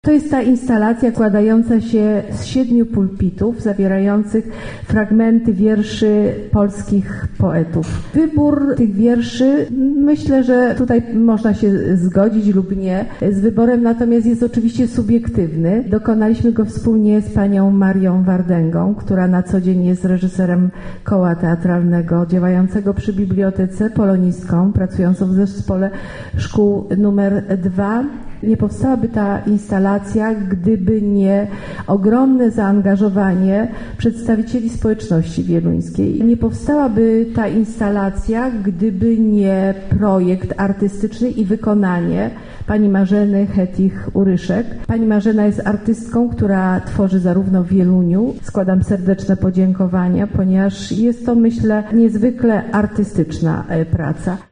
To jest ta instalacja składająca się z 7 pulpitów zawierających fragmenty wierszy polskich poetów. Wybór tych wierszy, myślę, że tutaj można się zgodzić lub nie z wyborem, natomiast jest oczywiście subiektywny. Dokonaliśmy go wspólnie z panią Marią Wardęgą, która na co dzień jest reżyserem koła teatralnego działającego przy Bibliotece, polonistką, pracującą w zespole szkół numer 2. Nie powstałaby ta instalacja, gdyby nie ogromne zaangażowanie przedstawicieli społeczności wieluńskiej. Nie powstałaby ta instalacja, gdyby nie projekt artystyczny i wykonanie pani Marzeny Hettich-Uryszek. Pani Marzena jest artystką, która tworzy zarówno w Wieluniu. Składam serdeczne podziękowania, ponieważ jest to, myślę, niezwykle artystyczna praca.